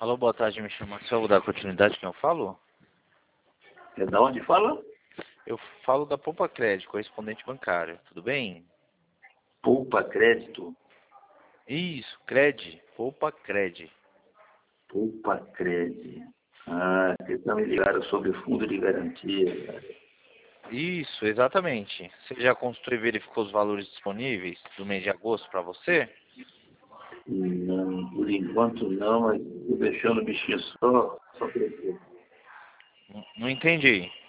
Alô, boa tarde, me chamo Marcelo, vou dar continuidade quem eu falo? É da onde fala? Eu falo da Poupa Crédito, correspondente bancário, tudo bem? Poupa Crédito. Isso, Cred, Poupa Cred. Poupa Crédito. Ah, vocês não me ligaram sobre o fundo de garantia, cara. Isso, exatamente. Você já construiu e verificou os valores disponíveis do mês de agosto para você? Não, por enquanto não, mas estou deixando o bichinho só crescer. Não entendi.